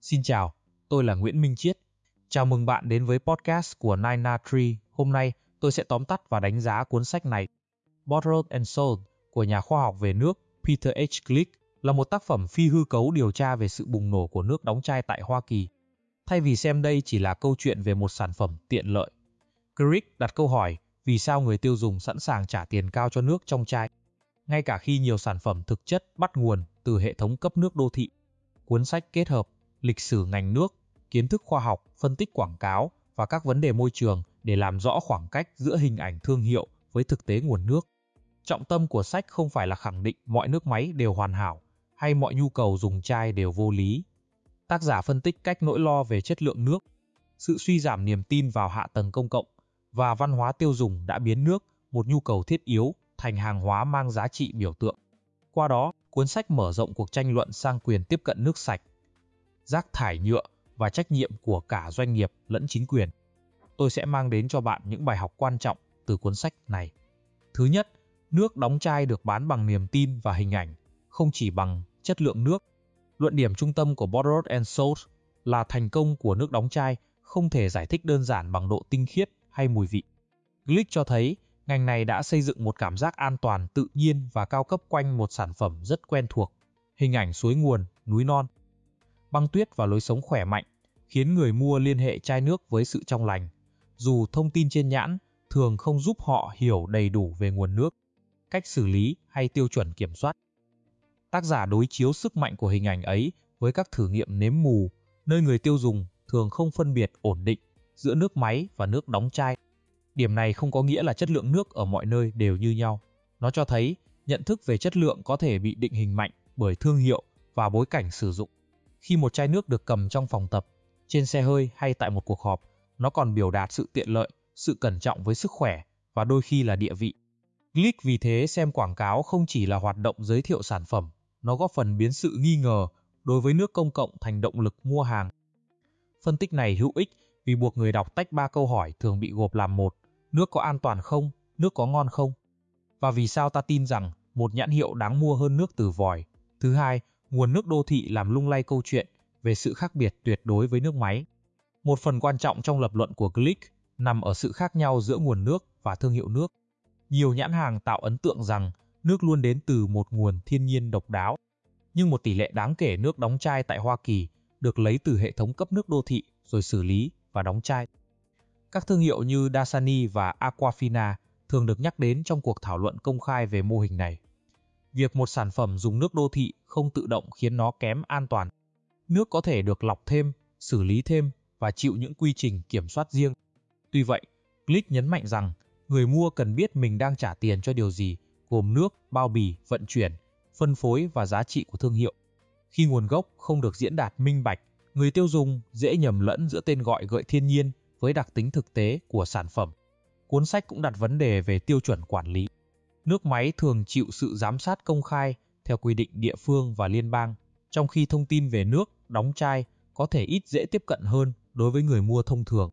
Xin chào, tôi là Nguyễn Minh Chiết. Chào mừng bạn đến với podcast của Nine Tree. Hôm nay, tôi sẽ tóm tắt và đánh giá cuốn sách này. Bottled and Sold của nhà khoa học về nước Peter H. Glick là một tác phẩm phi hư cấu điều tra về sự bùng nổ của nước đóng chai tại Hoa Kỳ. Thay vì xem đây chỉ là câu chuyện về một sản phẩm tiện lợi, Glick đặt câu hỏi vì sao người tiêu dùng sẵn sàng trả tiền cao cho nước trong chai, ngay cả khi nhiều sản phẩm thực chất bắt nguồn từ hệ thống cấp nước đô thị. Cuốn sách kết hợp lịch sử ngành nước, kiến thức khoa học, phân tích quảng cáo và các vấn đề môi trường để làm rõ khoảng cách giữa hình ảnh thương hiệu với thực tế nguồn nước. Trọng tâm của sách không phải là khẳng định mọi nước máy đều hoàn hảo hay mọi nhu cầu dùng chai đều vô lý. Tác giả phân tích cách nỗi lo về chất lượng nước, sự suy giảm niềm tin vào hạ tầng công cộng và văn hóa tiêu dùng đã biến nước, một nhu cầu thiết yếu, thành hàng hóa mang giá trị biểu tượng. Qua đó, cuốn sách mở rộng cuộc tranh luận sang quyền tiếp cận nước sạch, rác thải nhựa và trách nhiệm của cả doanh nghiệp lẫn chính quyền. Tôi sẽ mang đến cho bạn những bài học quan trọng từ cuốn sách này. Thứ nhất, nước đóng chai được bán bằng niềm tin và hình ảnh, không chỉ bằng chất lượng nước. Luận điểm trung tâm của Bottled and Sold là thành công của nước đóng chai không thể giải thích đơn giản bằng độ tinh khiết hay mùi vị. Glick cho thấy ngành này đã xây dựng một cảm giác an toàn, tự nhiên và cao cấp quanh một sản phẩm rất quen thuộc. Hình ảnh suối nguồn, núi non, băng tuyết và lối sống khỏe mạnh khiến người mua liên hệ chai nước với sự trong lành, dù thông tin trên nhãn thường không giúp họ hiểu đầy đủ về nguồn nước, cách xử lý hay tiêu chuẩn kiểm soát. Tác giả đối chiếu sức mạnh của hình ảnh ấy với các thử nghiệm nếm mù, nơi người tiêu dùng thường không phân biệt ổn định giữa nước máy và nước đóng chai. Điểm này không có nghĩa là chất lượng nước ở mọi nơi đều như nhau. Nó cho thấy nhận thức về chất lượng có thể bị định hình mạnh bởi thương hiệu và bối cảnh sử dụng. Khi một chai nước được cầm trong phòng tập, trên xe hơi hay tại một cuộc họp, nó còn biểu đạt sự tiện lợi, sự cẩn trọng với sức khỏe và đôi khi là địa vị. Glick vì thế xem quảng cáo không chỉ là hoạt động giới thiệu sản phẩm, nó góp phần biến sự nghi ngờ đối với nước công cộng thành động lực mua hàng. Phân tích này hữu ích vì buộc người đọc tách 3 câu hỏi thường bị gộp làm một: nước có an toàn không? Nước có ngon không? Và vì sao ta tin rằng một nhãn hiệu đáng mua hơn nước từ vòi? Thứ hai, nguồn nước đô thị làm lung lay câu chuyện về sự khác biệt tuyệt đối với nước máy. Một phần quan trọng trong lập luận của Glick nằm ở sự khác nhau giữa nguồn nước và thương hiệu nước. Nhiều nhãn hàng tạo ấn tượng rằng nước luôn đến từ một nguồn thiên nhiên độc đáo, nhưng một tỷ lệ đáng kể nước đóng chai tại Hoa Kỳ được lấy từ hệ thống cấp nước đô thị rồi xử lý và đóng chai. Các thương hiệu như Dasani và Aquafina thường được nhắc đến trong cuộc thảo luận công khai về mô hình này. Việc một sản phẩm dùng nước đô thị không tự động khiến nó kém an toàn. Nước có thể được lọc thêm, xử lý thêm và chịu những quy trình kiểm soát riêng. Tuy vậy, Glick nhấn mạnh rằng người mua cần biết mình đang trả tiền cho điều gì, gồm nước, bao bì, vận chuyển, phân phối và giá trị của thương hiệu. Khi nguồn gốc không được diễn đạt minh bạch, người tiêu dùng dễ nhầm lẫn giữa tên gọi gợi thiên nhiên với đặc tính thực tế của sản phẩm. Cuốn sách cũng đặt vấn đề về tiêu chuẩn quản lý. Nước máy thường chịu sự giám sát công khai theo quy định địa phương và liên bang, trong khi thông tin về nước đóng chai có thể ít dễ tiếp cận hơn đối với người mua thông thường.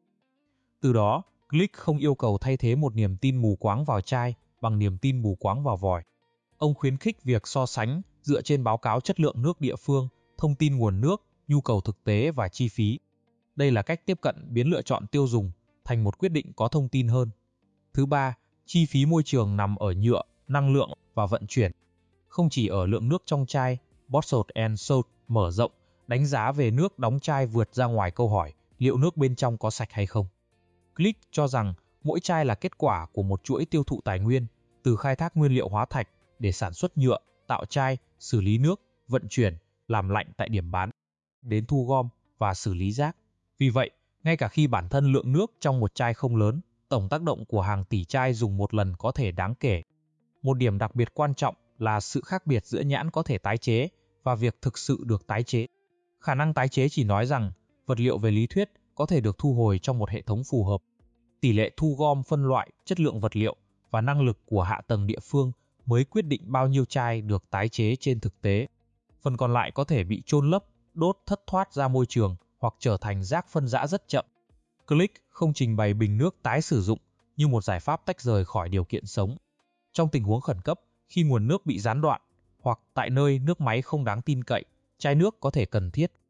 Từ đó, Glick không yêu cầu thay thế một niềm tin mù quáng vào chai bằng niềm tin mù quáng vào vòi. Ông khuyến khích việc so sánh dựa trên báo cáo chất lượng nước địa phương, thông tin nguồn nước, nhu cầu thực tế và chi phí. Đây là cách tiếp cận biến lựa chọn tiêu dùng thành một quyết định có thông tin hơn. Thứ ba, chi phí môi trường nằm ở nhựa, năng lượng và vận chuyển. Không chỉ ở lượng nước trong chai, Bottled and Sold mở rộng, đánh giá về nước đóng chai vượt ra ngoài câu hỏi liệu nước bên trong có sạch hay không. Glick cho rằng mỗi chai là kết quả của một chuỗi tiêu thụ tài nguyên, từ khai thác nguyên liệu hóa thạch để sản xuất nhựa, tạo chai, xử lý nước, vận chuyển, làm lạnh tại điểm bán, đến thu gom và xử lý rác. Vì vậy, ngay cả khi bản thân lượng nước trong một chai không lớn, tổng tác động của hàng tỷ chai dùng một lần có thể đáng kể. Một điểm đặc biệt quan trọng là sự khác biệt giữa nhãn có thể tái chế và việc thực sự được tái chế. Khả năng tái chế chỉ nói rằng vật liệu về lý thuyết có thể được thu hồi trong một hệ thống phù hợp. Tỷ lệ thu gom, phân loại, chất lượng vật liệu và năng lực của hạ tầng địa phương mới quyết định bao nhiêu chai được tái chế trên thực tế. Phần còn lại có thể bị chôn lấp, đốt thất thoát ra môi trường hoặc trở thành rác phân rã rất chậm. Glick không trình bày bình nước tái sử dụng như một giải pháp tách rời khỏi điều kiện sống. Trong tình huống khẩn cấp, khi nguồn nước bị gián đoạn hoặc tại nơi nước máy không đáng tin cậy, chai nước có thể cần thiết.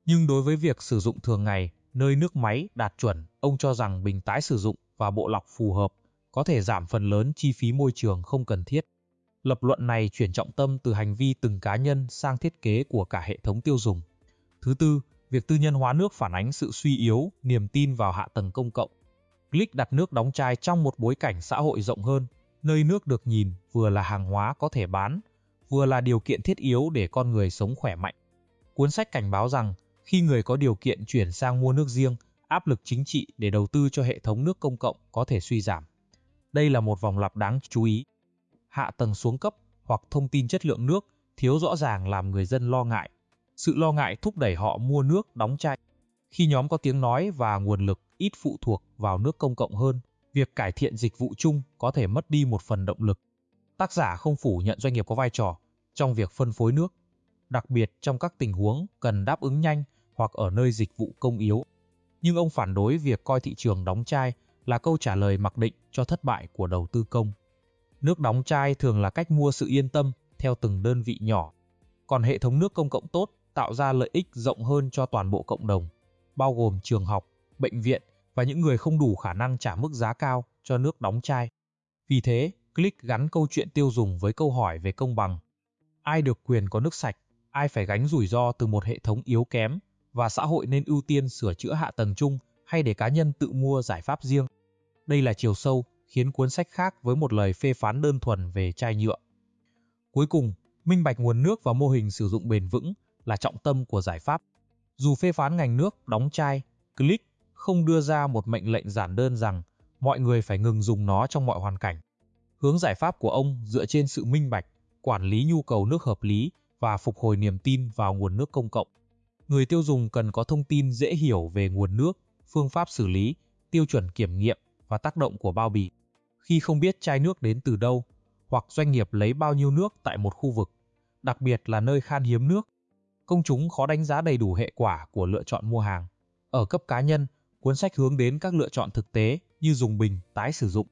Nhưng đối với việc sử dụng thường ngày, nơi nước máy đạt chuẩn, ông cho rằng bình tái sử dụng và bộ lọc phù hợp có thể giảm phần lớn chi phí môi trường không cần thiết. Lập luận này chuyển trọng tâm từ hành vi từng cá nhân sang thiết kế của cả hệ thống tiêu dùng. Thứ tư, việc tư nhân hóa nước phản ánh sự suy yếu, niềm tin vào hạ tầng công cộng. Glick đặt nước đóng chai trong một bối cảnh xã hội rộng hơn, nơi nước được nhìn vừa là hàng hóa có thể bán, vừa là điều kiện thiết yếu để con người sống khỏe mạnh. Cuốn sách cảnh báo rằng, khi người có điều kiện chuyển sang mua nước riêng, áp lực chính trị để đầu tư cho hệ thống nước công cộng có thể suy giảm. Đây là một vòng lặp đáng chú ý. Hạ tầng xuống cấp hoặc thông tin chất lượng nước thiếu rõ ràng làm người dân lo ngại. Sự lo ngại thúc đẩy họ mua nước đóng chai. Khi nhóm có tiếng nói và nguồn lực ít phụ thuộc vào nước công cộng hơn, việc cải thiện dịch vụ chung có thể mất đi một phần động lực. Tác giả không phủ nhận doanh nghiệp có vai trò trong việc phân phối nước, đặc biệt trong các tình huống cần đáp ứng nhanh hoặc ở nơi dịch vụ công yếu. Nhưng ông phản đối việc coi thị trường đóng chai là câu trả lời mặc định cho thất bại của đầu tư công. Nước đóng chai thường là cách mua sự yên tâm theo từng đơn vị nhỏ, còn hệ thống nước công cộng tốt tạo ra lợi ích rộng hơn cho toàn bộ cộng đồng, bao gồm trường học, bệnh viện và những người không đủ khả năng trả mức giá cao cho nước đóng chai. Vì thế, Glick gắn câu chuyện tiêu dùng với câu hỏi về công bằng. Ai được quyền có nước sạch, ai phải gánh rủi ro từ một hệ thống yếu kém, và xã hội nên ưu tiên sửa chữa hạ tầng chung hay để cá nhân tự mua giải pháp riêng. Đây là chiều sâu khiến cuốn sách khác với một lời phê phán đơn thuần về chai nhựa. Cuối cùng, minh bạch nguồn nước và mô hình sử dụng bền vững là trọng tâm của giải pháp. Dù phê phán ngành nước đóng chai, Glick không đưa ra một mệnh lệnh giản đơn rằng mọi người phải ngừng dùng nó trong mọi hoàn cảnh. Hướng giải pháp của ông dựa trên sự minh bạch, quản lý nhu cầu nước hợp lý và phục hồi niềm tin vào nguồn nước công cộng. Người tiêu dùng cần có thông tin dễ hiểu về nguồn nước, phương pháp xử lý, tiêu chuẩn kiểm nghiệm và tác động của bao bì. Khi không biết chai nước đến từ đâu, hoặc doanh nghiệp lấy bao nhiêu nước tại một khu vực, đặc biệt là nơi khan hiếm nước, công chúng khó đánh giá đầy đủ hệ quả của lựa chọn mua hàng. Ở cấp cá nhân, cuốn sách hướng đến các lựa chọn thực tế như dùng bình, tái sử dụng.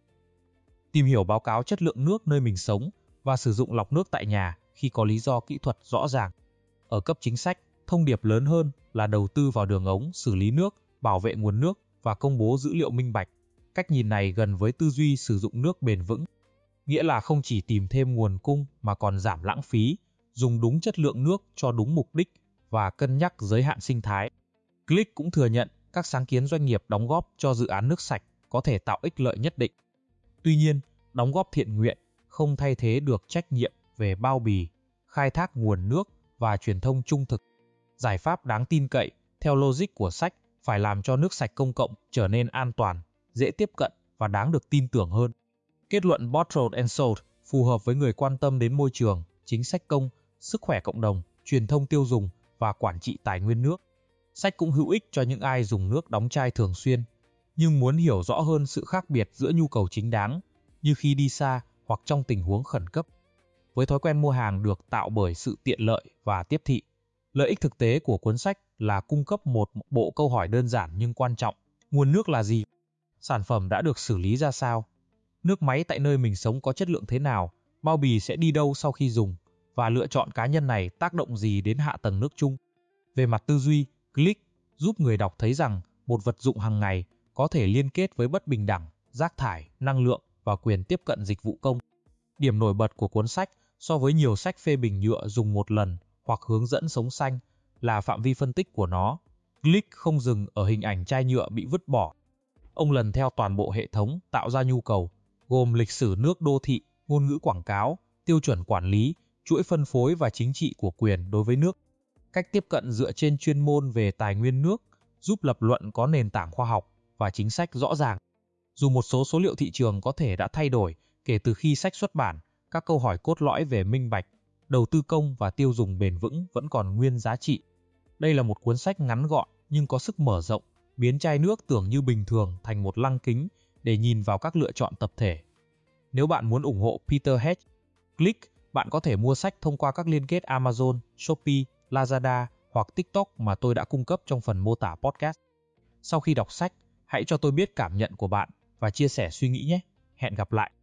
Tìm hiểu báo cáo chất lượng nước nơi mình sống và sử dụng lọc nước tại nhà khi có lý do kỹ thuật rõ ràng. Ở cấp chính sách, thông điệp lớn hơn là đầu tư vào đường ống, xử lý nước, bảo vệ nguồn nước và công bố dữ liệu minh bạch. Cách nhìn này gần với tư duy sử dụng nước bền vững, nghĩa là không chỉ tìm thêm nguồn cung mà còn giảm lãng phí, dùng đúng chất lượng nước cho đúng mục đích và cân nhắc giới hạn sinh thái. Glick cũng thừa nhận các sáng kiến doanh nghiệp đóng góp cho dự án nước sạch có thể tạo ích lợi nhất định. Tuy nhiên, đóng góp thiện nguyện không thay thế được trách nhiệm về bao bì, khai thác nguồn nước và truyền thông trung thực. Giải pháp đáng tin cậy, theo logic của sách, phải làm cho nước sạch công cộng trở nên an toàn, dễ tiếp cận và đáng được tin tưởng hơn. Kết luận Bottled and Sold phù hợp với người quan tâm đến môi trường, chính sách công, sức khỏe cộng đồng, truyền thông tiêu dùng và quản trị tài nguyên nước. Sách cũng hữu ích cho những ai dùng nước đóng chai thường xuyên, nhưng muốn hiểu rõ hơn sự khác biệt giữa nhu cầu chính đáng, như khi đi xa hoặc trong tình huống khẩn cấp, với thói quen mua hàng được tạo bởi sự tiện lợi và tiếp thị. Lợi ích thực tế của cuốn sách là cung cấp một bộ câu hỏi đơn giản nhưng quan trọng. Nguồn nước là gì? Sản phẩm đã được xử lý ra sao? Nước máy tại nơi mình sống có chất lượng thế nào? Bao bì sẽ đi đâu sau khi dùng? Và lựa chọn cá nhân này tác động gì đến hạ tầng nước chung? Về mặt tư duy, Glick giúp người đọc thấy rằng một vật dụng hàng ngày có thể liên kết với bất bình đẳng, rác thải, năng lượng và quyền tiếp cận dịch vụ công. Điểm nổi bật của cuốn sách so với nhiều sách phê bình nhựa dùng một lần hoặc hướng dẫn sống xanh là phạm vi phân tích của nó. Glick không dừng ở hình ảnh chai nhựa bị vứt bỏ. Ông lần theo toàn bộ hệ thống tạo ra nhu cầu, gồm lịch sử nước đô thị, ngôn ngữ quảng cáo, tiêu chuẩn quản lý, chuỗi phân phối và chính trị của quyền đối với nước. Cách tiếp cận dựa trên chuyên môn về tài nguyên nước giúp lập luận có nền tảng khoa học và chính sách rõ ràng. Dù một số số liệu thị trường có thể đã thay đổi kể từ khi sách xuất bản, các câu hỏi cốt lõi về minh bạch, đầu tư công và tiêu dùng bền vững vẫn còn nguyên giá trị. Đây là một cuốn sách ngắn gọn nhưng có sức mở rộng, biến chai nước tưởng như bình thường thành một lăng kính để nhìn vào các lựa chọn tập thể. Nếu bạn muốn ủng hộ Peter H. Glick, bạn có thể mua sách thông qua các liên kết Amazon, Shopee, Lazada hoặc TikTok mà tôi đã cung cấp trong phần mô tả podcast. Sau khi đọc sách, hãy cho tôi biết cảm nhận của bạn và chia sẻ suy nghĩ nhé. Hẹn gặp lại!